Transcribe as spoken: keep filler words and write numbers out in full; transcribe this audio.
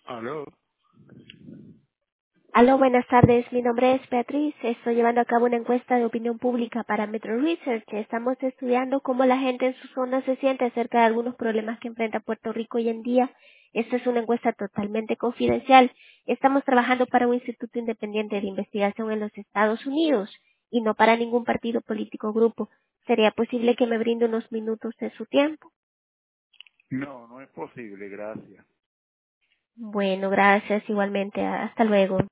Aló. Aló, buenas tardes. Mi nombre es Beatriz. Estoy llevando a cabo una encuesta de opinión pública para Metro Research. Estamos estudiando cómo la gente en su zona se siente acerca de algunos problemas que enfrenta Puerto Rico hoy en día. Esta es una encuesta totalmente confidencial. Estamos trabajando para un instituto independiente de investigación en los Estados Unidos y no para ningún partido político o grupo. ¿Sería posible que me brinde unos minutos de su tiempo? No, no es posible, gracias. Bueno, gracias igualmente. Hasta luego.